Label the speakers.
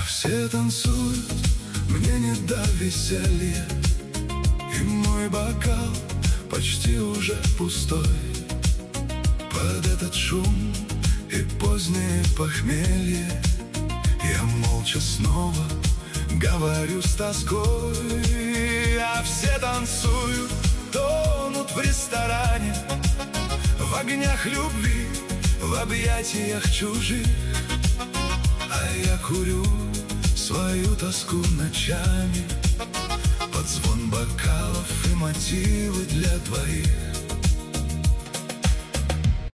Speaker 1: Все танцуют, мне не до веселья, и мой бокал почти уже пустой. Под этот шум и позднее похмелье я молча снова говорю с тоской. А все танцуют, тонут в ресторане, в огнях любви, в объятиях чужих. А я курю свою тоску ночами под звон бокалов и мотивы для двоих.